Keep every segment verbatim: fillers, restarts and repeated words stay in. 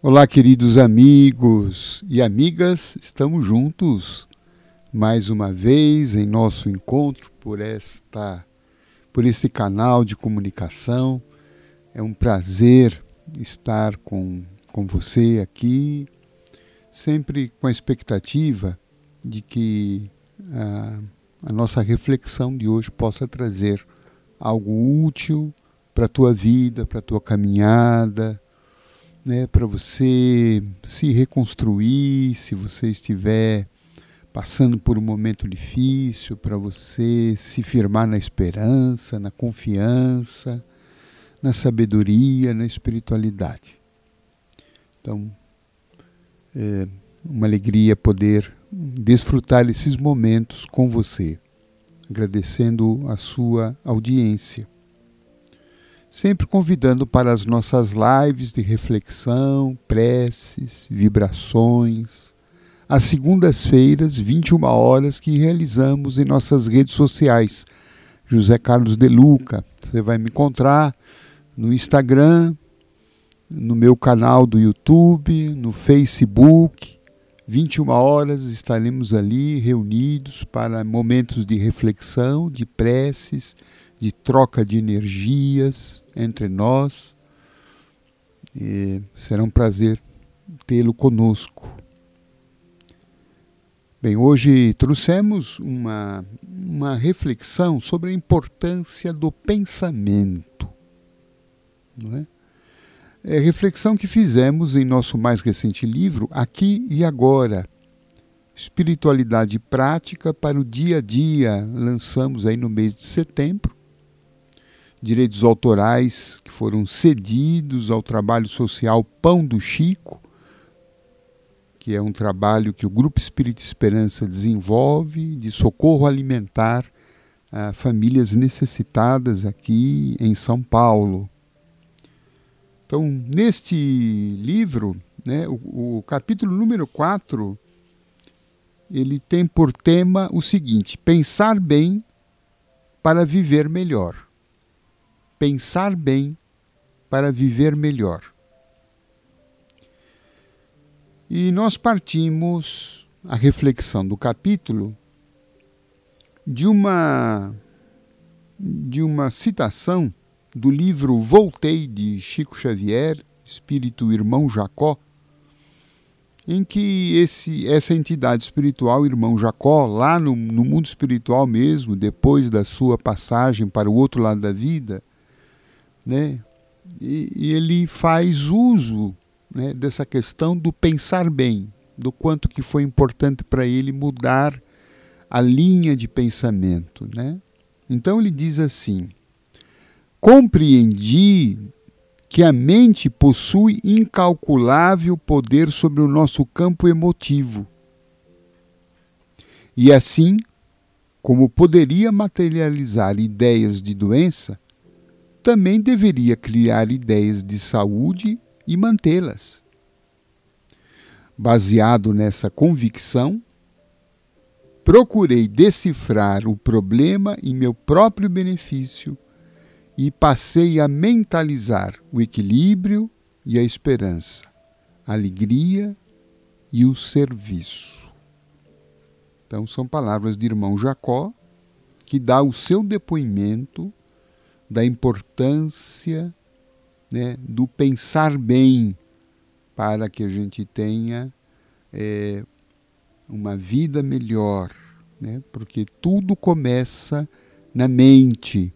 Olá, queridos amigos e amigas, estamos juntos mais uma vez em nosso encontro por esta, por este canal de comunicação. É um prazer estar com, com você aqui, sempre com a expectativa de que a, a nossa reflexão de hoje possa trazer algo útil para a tua vida, para a tua caminhada, né, para você se reconstruir, se você estiver passando por um momento difícil, para você se firmar na esperança, na confiança, na sabedoria, na espiritualidade. Então, é uma alegria poder desfrutar desses momentos com você, agradecendo a sua audiência. Sempre convidando para as nossas lives de reflexão, preces, vibrações, às segundas-feiras, vinte e uma horas, que realizamos em nossas redes sociais. José Carlos de Luca, você vai me encontrar no Instagram, no meu canal do YouTube, no Facebook. vinte e uma horas estaremos ali reunidos para momentos de reflexão, de preces, de troca de energias entre nós. E será um prazer tê-lo conosco. Bem, hoje trouxemos uma, uma reflexão sobre a importância do pensamento. Não é? É a reflexão que fizemos em nosso mais recente livro, Aqui e Agora, Espiritualidade Prática para o Dia a Dia. Lançamos aí no mês de setembro. Direitos autorais que foram cedidos ao trabalho social Pão do Chico, que é um trabalho que o Grupo Espírita Esperança desenvolve de socorro alimentar a famílias necessitadas aqui em São Paulo. Então, neste livro, né, o, o capítulo número quatro, ele tem por tema o seguinte: pensar bem para viver melhor. Pensar bem para viver melhor. E nós partimos a reflexão do capítulo de uma, de uma citação do livro Voltei, de Chico Xavier, Espírito Irmão Jacó, em que esse, essa entidade espiritual, Irmão Jacó, lá no, no mundo espiritual mesmo, depois da sua passagem para o outro lado da vida, né, e, e ele faz uso, né, dessa questão do pensar bem, do quanto que foi importante para ele mudar a linha de pensamento, né? Então ele diz assim: compreendi que a mente possui incalculável poder sobre o nosso campo emotivo. E assim, como poderia materializar ideias de doença, também deveria criar ideias de saúde e mantê-las. Baseado nessa convicção, procurei decifrar o problema em meu próprio benefício e passei a mentalizar o equilíbrio e a esperança, a alegria e o serviço. Então são palavras de Irmão Jacó, que dá o seu depoimento da importância, né, do pensar bem para que a gente tenha é, uma vida melhor, né, porque tudo começa na mente.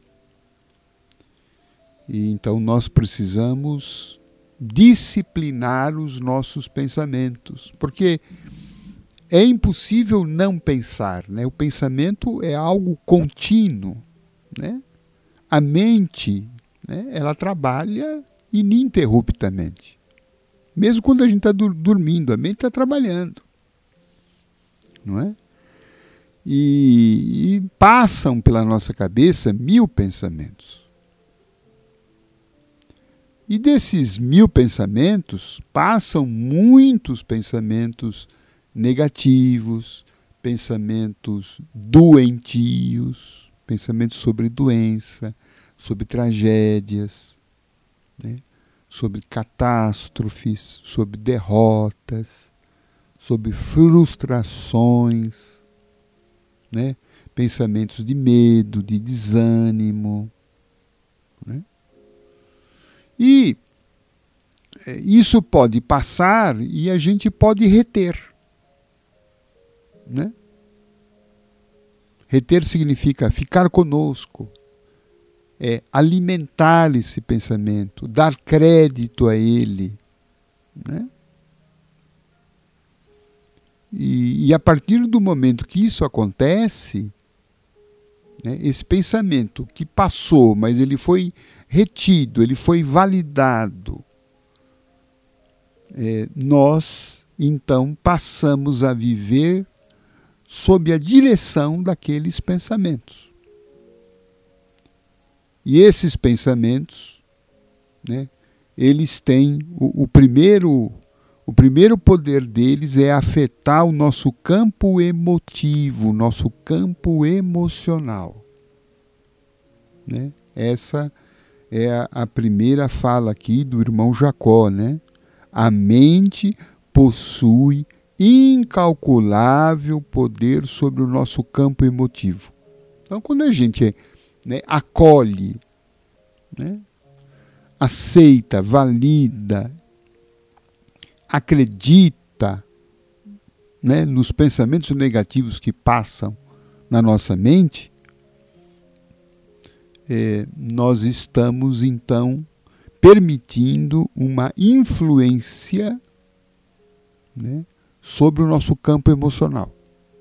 E então nós precisamos disciplinar os nossos pensamentos, porque é impossível não pensar, né? O pensamento é algo contínuo, né? A mente, né, ela trabalha ininterruptamente. Mesmo quando a gente está dur- dormindo, a mente está trabalhando. Não é? E, e passam pela nossa cabeça mil pensamentos. E desses mil pensamentos, passam muitos pensamentos negativos, pensamentos doentios, pensamentos sobre doença, sobre tragédias, né? sobre catástrofes, sobre derrotas, sobre frustrações, né? Pensamentos de medo, de desânimo, né? E isso pode passar e a gente pode reter, né? Reter significa ficar conosco, é alimentar esse pensamento, dar crédito a ele, né? E, e a partir do momento que isso acontece, né, esse pensamento que passou, mas ele foi retido, ele foi validado, é, nós então passamos a viver sob a direção daqueles pensamentos. E esses pensamentos, né, eles têm o, o primeiro o primeiro poder deles é afetar o nosso campo emotivo, nosso campo emocional, né? Essa é a, a primeira fala aqui do irmão Jacó, né? A mente possui incalculável poder sobre o nosso campo emotivo. Então, quando a gente, né, acolhe, né, aceita, valida, acredita, né, nos pensamentos negativos que passam na nossa mente, é, nós estamos, então, permitindo uma influência, né, sobre o nosso campo emocional.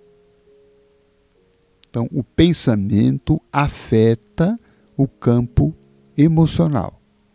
Então, o pensamento afeta o campo emocional.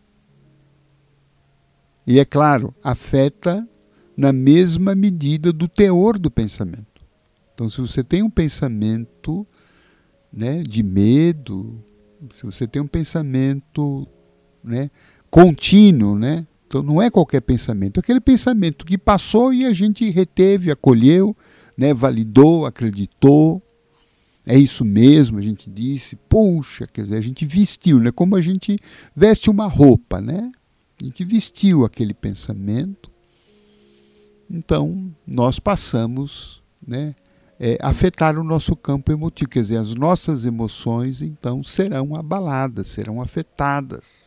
E, é claro, afeta na mesma medida do teor do pensamento. Então, se você tem um pensamento, né, de medo, se você tem um pensamento, né, contínuo, né, então não é qualquer pensamento, é aquele pensamento que passou e a gente reteve, acolheu, né, validou, acreditou, é isso mesmo, a gente disse, puxa, quer dizer, a gente vestiu, né, como a gente veste uma roupa, né? A gente vestiu aquele pensamento, então nós passamos, né, é, a afetar o nosso campo emotivo, quer dizer, as nossas emoções então serão abaladas, serão afetadas.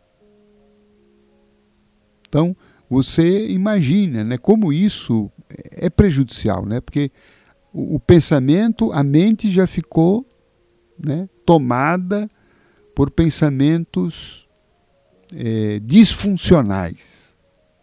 Então você imagina, né, como isso é prejudicial, né, porque o, o pensamento, a mente já ficou, né, tomada por pensamentos É, disfuncionais.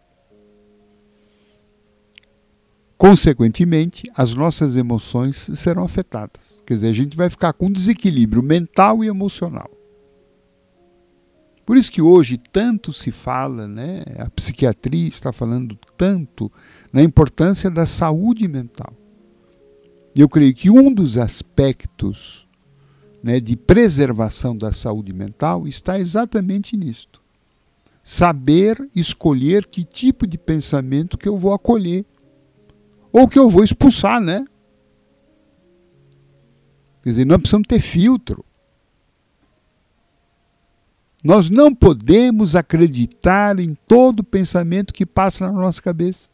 Consequentemente, as nossas emoções serão afetadas. Quer dizer, a gente vai ficar com desequilíbrio mental e emocional. Por isso que hoje tanto se fala, né, a psiquiatria está falando tanto na importância da saúde mental. E eu creio que um dos aspectos, né, de preservação da saúde mental está exatamente nisto. Saber escolher que tipo de pensamento que eu vou acolher. Ou que eu vou expulsar, né? Quer dizer, nós precisamos ter filtro. Nós não podemos acreditar em todo pensamento que passa na nossa cabeça.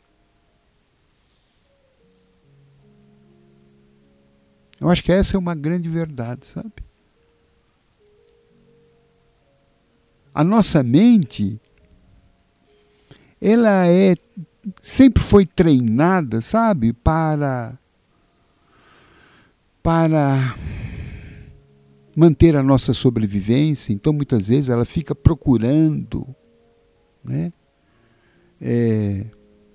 Eu acho que essa é uma grande verdade, sabe? A nossa mente, ela é, sempre foi treinada, sabe, para, para manter a nossa sobrevivência. Então, muitas vezes, ela fica procurando, né, é,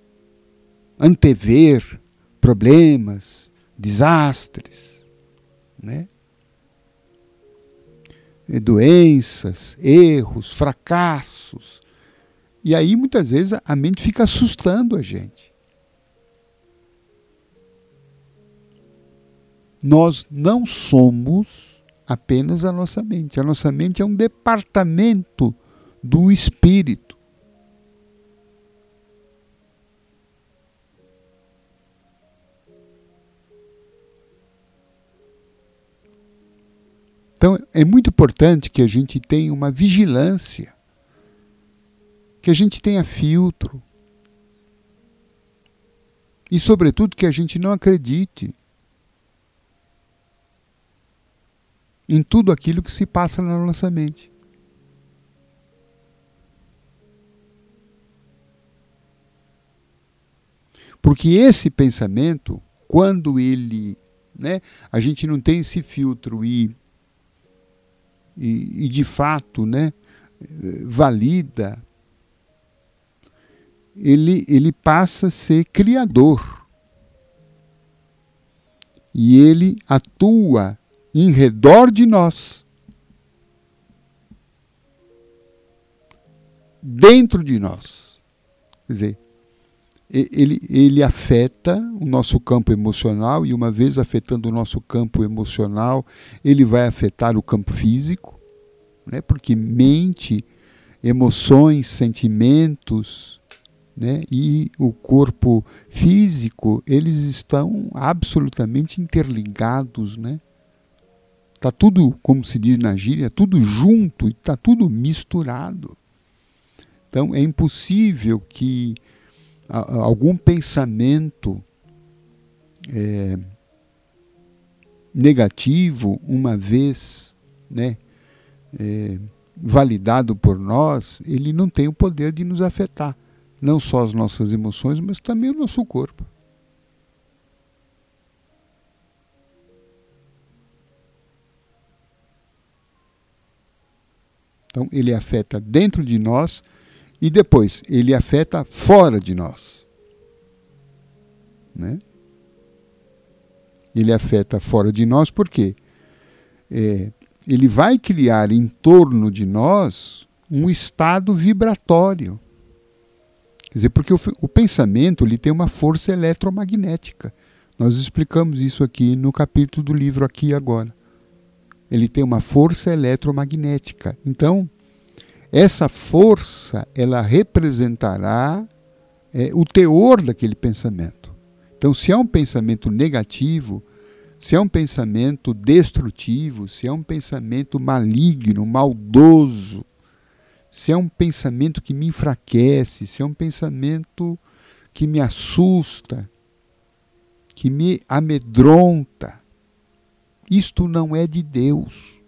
antever problemas, desastres, né? Doenças, erros, fracassos. E aí, muitas vezes, a mente fica assustando a gente. Nós não somos apenas a nossa mente. A nossa mente é um departamento do espírito. Então, é muito importante que a gente tenha uma vigilância, que a gente tenha filtro. E, sobretudo, que a gente não acredite em tudo aquilo que se passa na nossa mente. Porque esse pensamento, quando ele, né, a gente não tem esse filtro e, e, e de fato, né, valida, ele, ele passa a ser criador. E ele atua em redor de nós, dentro de nós. Quer dizer, ele, ele afeta o nosso campo emocional, e uma vez afetando o nosso campo emocional, ele vai afetar o campo físico, né? Porque mente, emoções, sentimentos, né, e o corpo físico, eles estão absolutamente interligados, né? Está tudo, como se diz na gíria, tudo junto, está tudo misturado. Então é impossível que algum pensamento é, negativo, uma vez, né, é, validado por nós, ele não tem o poder de nos afetar. Não só as nossas emoções, mas também o nosso corpo. Então, ele afeta dentro de nós e depois ele afeta fora de nós. Né? Ele afeta fora de nós porque é, ele vai criar em torno de nós um estado vibratório. Quer dizer, porque o, o pensamento ele tem uma força eletromagnética. Nós explicamos isso aqui no capítulo do livro Aqui e Agora. Ele tem uma força eletromagnética. Então, essa força, ela representará é, o teor daquele pensamento. Então, se é um pensamento negativo, se é um pensamento destrutivo, se é um pensamento maligno, maldoso, se é um pensamento que me enfraquece, se é um pensamento que me assusta, que me amedronta, isto não é de Deus.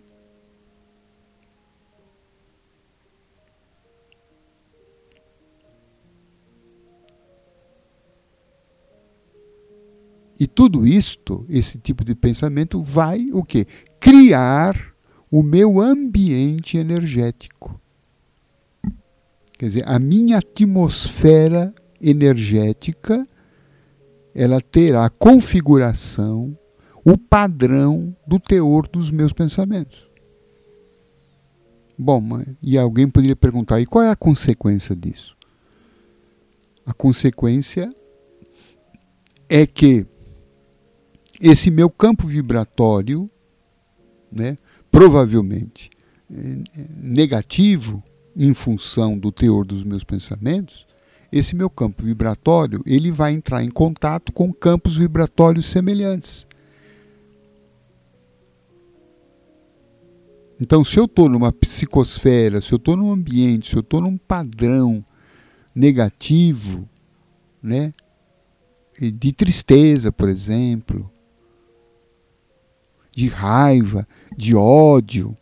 E tudo isto, esse tipo de pensamento, vai o quê? Criar o meu ambiente energético. Quer dizer, a minha atmosfera energética, ela terá a configuração, o padrão do teor dos meus pensamentos. Bom, e alguém poderia perguntar, e qual é a consequência disso? A consequência é que esse meu campo vibratório, né, provavelmente negativo, em função do teor dos meus pensamentos, esse meu campo vibratório ele vai entrar em contato com campos vibratórios semelhantes. Então, se eu estou numa psicosfera, se eu estou num ambiente, se eu estou num padrão negativo, né, de tristeza, por exemplo, de raiva, de ódio,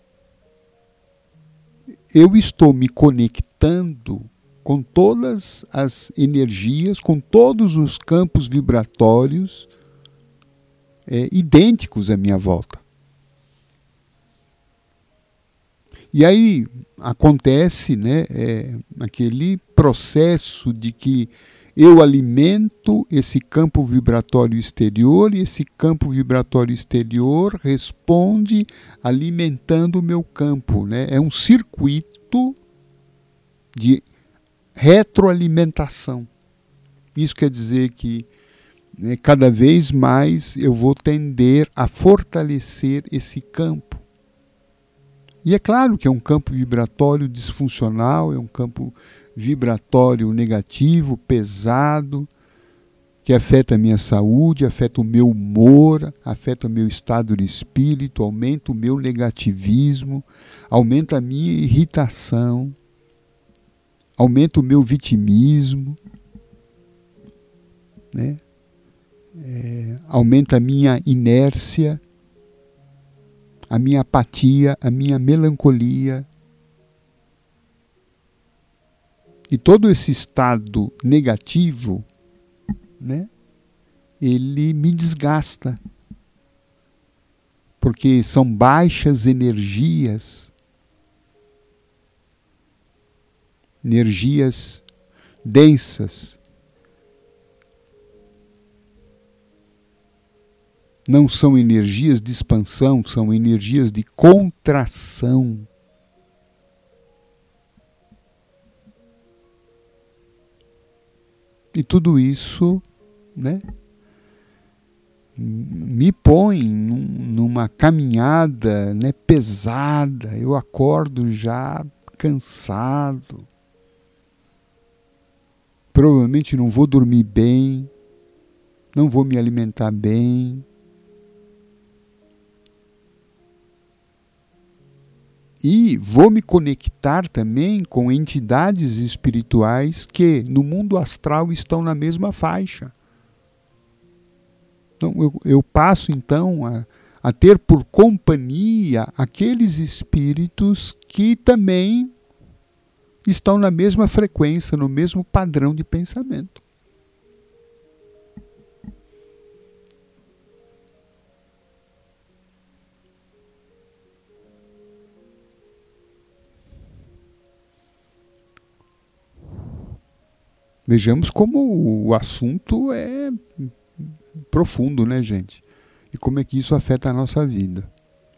eu estou me conectando com todas as energias, com todos os campos vibratórios é, idênticos à minha volta. E aí acontece, né, é, aquele processo de que eu alimento esse campo vibratório exterior e esse campo vibratório exterior responde alimentando o meu campo, né? É um circuito de retroalimentação. Isso quer dizer que, né, cada vez mais eu vou tender a fortalecer esse campo. E é claro que é um campo vibratório disfuncional, é um campo vibratório negativo, pesado, que afeta a minha saúde, afeta o meu humor, afeta o meu estado de espírito, aumenta o meu negativismo, aumenta a minha irritação, aumenta o meu vitimismo, né? É, aumenta a minha inércia, a minha apatia, a minha melancolia. E todo esse estado negativo, né, ele me desgasta. Porque são baixas energias, energias densas. Não são energias de expansão, são energias de contração. E tudo isso, né, me põe num, numa caminhada, né, pesada. Eu acordo já cansado. Provavelmente não vou dormir bem, não vou me alimentar bem. E vou me conectar também com entidades espirituais que no mundo astral estão na mesma faixa. Então, eu, eu passo então a, a ter por companhia aqueles espíritos que também estão na mesma frequência, no mesmo padrão de pensamento. Vejamos como o assunto é profundo, né, gente? E como é que isso afeta a nossa vida.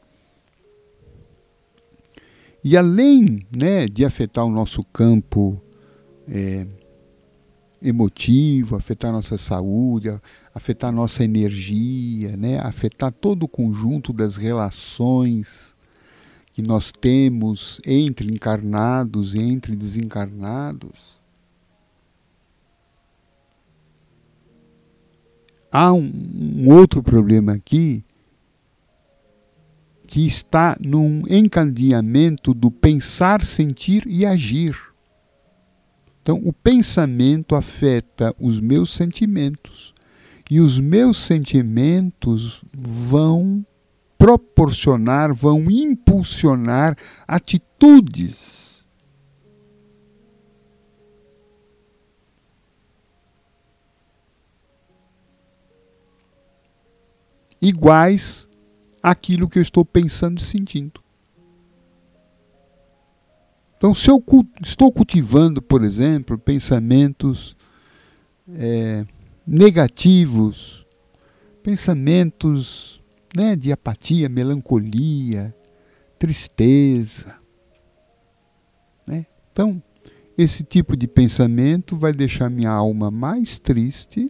E além, né, de afetar o nosso campo é, emotivo, afetar a nossa saúde, afetar a nossa energia, né, afetar todo o conjunto das relações que nós temos entre encarnados e entre desencarnados, há um, um outro problema aqui que está num encadeamento do pensar, sentir e agir. Então, o pensamento afeta os meus sentimentos e os meus sentimentos vão proporcionar, vão impulsionar atitudes iguais àquilo que eu estou pensando e sentindo. Então, se eu estou cultivando, por exemplo, pensamentos é, negativos, pensamentos, né, de apatia, melancolia, tristeza, né? Então, esse tipo de pensamento vai deixar minha alma mais triste.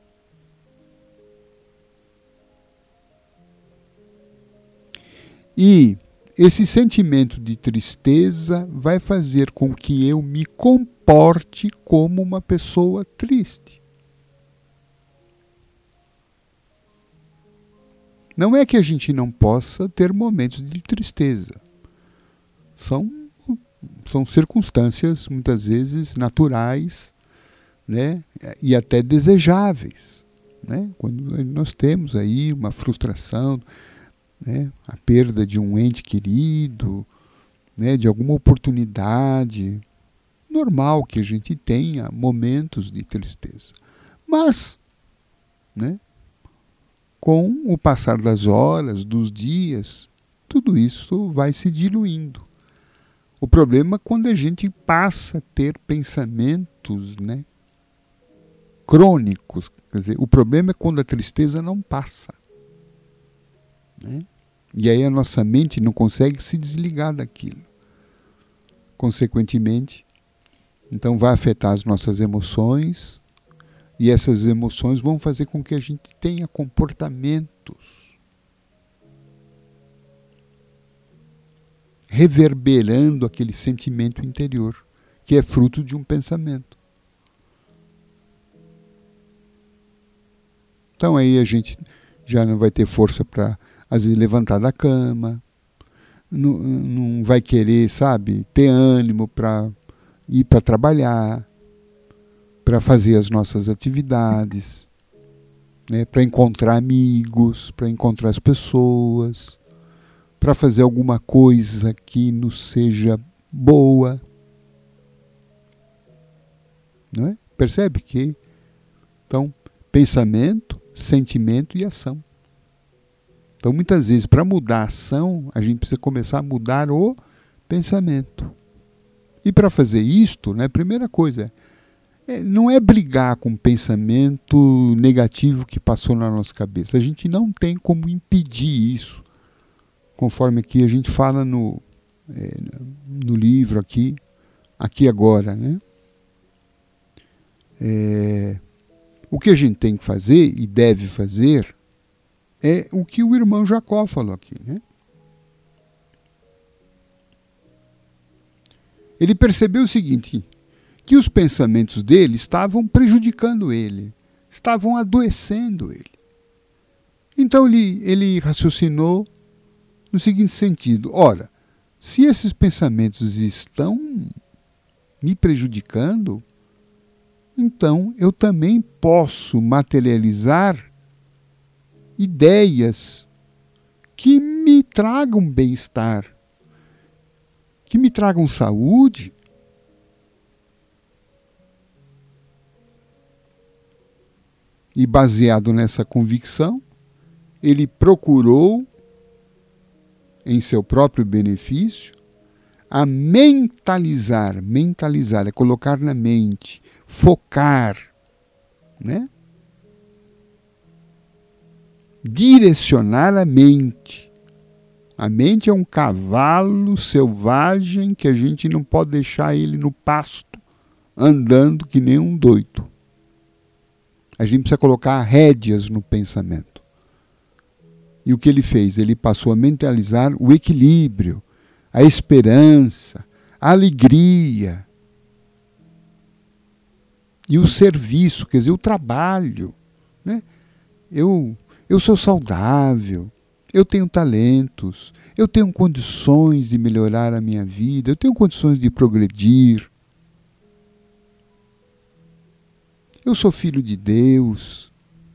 E esse sentimento de tristeza vai fazer com que eu me comporte como uma pessoa triste. Não é que a gente não possa ter momentos de tristeza. São, são circunstâncias, muitas vezes, naturais, né, e até desejáveis, né? Quando nós temos aí uma frustração, né, a perda de um ente querido, né, de alguma oportunidade, normal que a gente tenha momentos de tristeza. Mas, né, com o passar das horas, dos dias, tudo isso vai se diluindo. O problema é quando a gente passa a ter pensamentos, né, crônicos. Quer dizer, o problema é quando a tristeza não passa. Né? E aí a nossa mente não consegue se desligar daquilo. Consequentemente, então vai afetar as nossas emoções, e essas emoções vão fazer com que a gente tenha comportamentos reverberando aquele sentimento interior, que é fruto de um pensamento. Então aí a gente já não vai ter força para, às vezes, levantar da cama, não, não vai querer, sabe, ter ânimo para ir para trabalhar, para fazer as nossas atividades, né, para encontrar amigos, para encontrar as pessoas, para fazer alguma coisa que nos seja boa. Não é? Percebe que, então, pensamento, sentimento e ação. Então, muitas vezes, para mudar a ação, a gente precisa começar a mudar o pensamento. E para fazer isto, né, a primeira coisa, é, não é brigar com o pensamento negativo que passou na nossa cabeça. A gente não tem como impedir isso. Conforme aqui a gente fala no, é, no livro aqui, aqui agora, né? É, o que a gente tem que fazer e deve fazer é o que o irmão Jacó falou aqui, né? Ele percebeu o seguinte, que os pensamentos dele estavam prejudicando ele, estavam adoecendo ele. Então ele, ele raciocinou no seguinte sentido, ora, se esses pensamentos estão me prejudicando, então eu também posso materializar ideias que me tragam bem-estar, que me tragam saúde. E baseado nessa convicção, ele procurou, em seu próprio benefício, a mentalizar, mentalizar é colocar na mente, focar, né? Direcionar a mente. A mente é um cavalo selvagem que a gente não pode deixar ele no pasto, andando que nem um doido. A gente precisa colocar rédeas no pensamento. E o que ele fez? Ele passou a mentalizar o equilíbrio, a esperança, a alegria e o serviço, quer dizer, o trabalho, né? Eu, eu sou saudável, eu tenho talentos, eu tenho condições de melhorar a minha vida, eu tenho condições de progredir. Eu sou filho de Deus.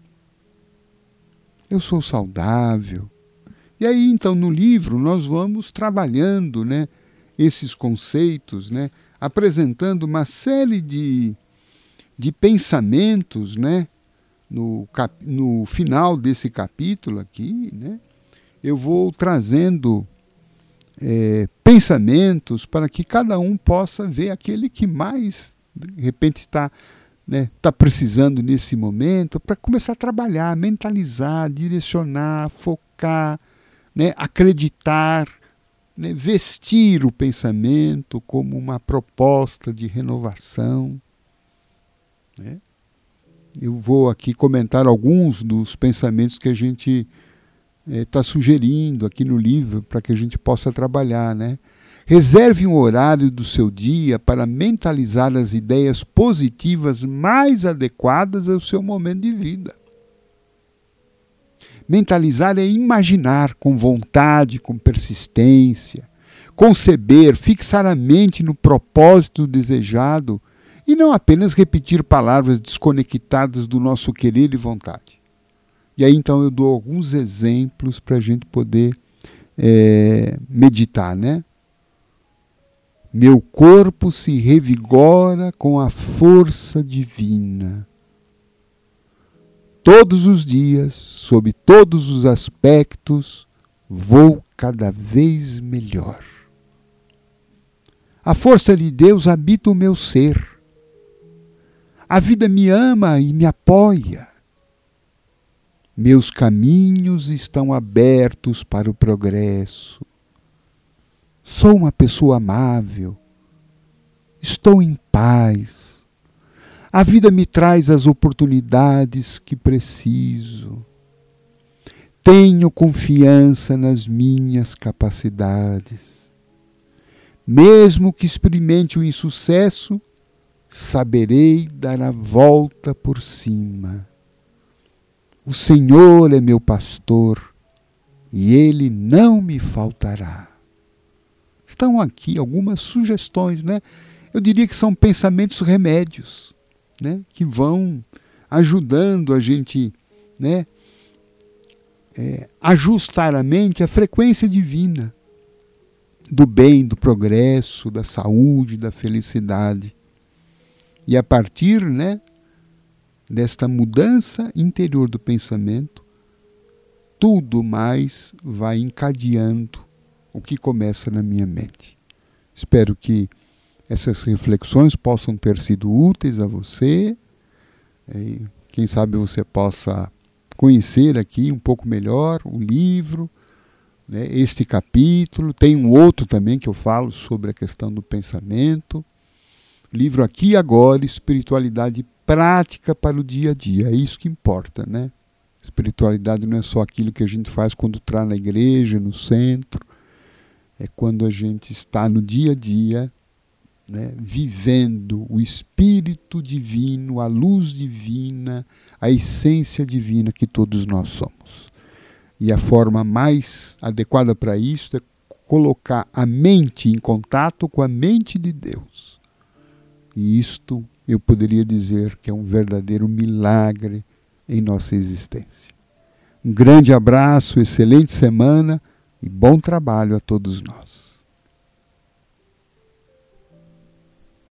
Eu sou saudável. E aí, então, no livro, nós vamos trabalhando, né, esses conceitos, né, apresentando uma série de, de pensamentos, né, no, cap, no final desse capítulo aqui, né, eu vou trazendo é, pensamentos para que cada um possa ver aquele que mais, de repente, está... né, tá precisando nesse momento, para começar a trabalhar, mentalizar, direcionar, focar, né, acreditar, né, vestir o pensamento como uma proposta de renovação. Né? Eu vou aqui comentar alguns dos pensamentos que a gente está é, sugerindo aqui no livro para que a gente possa trabalhar, né? Reserve um horário do seu dia para mentalizar as ideias positivas mais adequadas ao seu momento de vida. Mentalizar é imaginar com vontade, com persistência, conceber, fixar a mente no propósito desejado e não apenas repetir palavras desconectadas do nosso querer e vontade. E aí então eu dou alguns exemplos para a gente poder é, meditar, né? Meu corpo se revigora com a força divina. Todos os dias, sob todos os aspectos, vou cada vez melhor. A força de Deus habita o meu ser. A vida me ama e me apoia. Meus caminhos estão abertos para o progresso. Sou uma pessoa amável, estou em paz, a vida me traz as oportunidades que preciso, tenho confiança nas minhas capacidades. Mesmo que experimente o insucesso, saberei dar a volta por cima. O Senhor é meu pastor e Ele não me faltará. Estão aqui algumas sugestões, né? eu diria que são pensamentos remédios, né? Que vão ajudando a gente, né? É, ajustar a mente à frequência divina do bem, do progresso, da saúde, da felicidade. E a partir, né, desta mudança interior do pensamento, tudo mais vai encadeando o que começa na minha mente. Espero que essas reflexões possam ter sido úteis a você. E quem sabe você possa conhecer aqui um pouco melhor o livro, né, este capítulo. Tem um outro também que eu falo sobre a questão do pensamento. Livro Aqui e Agora, Espiritualidade Prática para o Dia a Dia. É isso que importa, né? Espiritualidade não é só aquilo que a gente faz quando está na igreja, no centro. É quando a gente está no dia a dia, né, vivendo o Espírito Divino, a luz divina, a essência divina que todos nós somos. E a forma mais adequada para isso é colocar a mente em contato com a mente de Deus. E isto eu poderia dizer que é um verdadeiro milagre em nossa existência. Um grande abraço, excelente semana e bom trabalho a todos nós.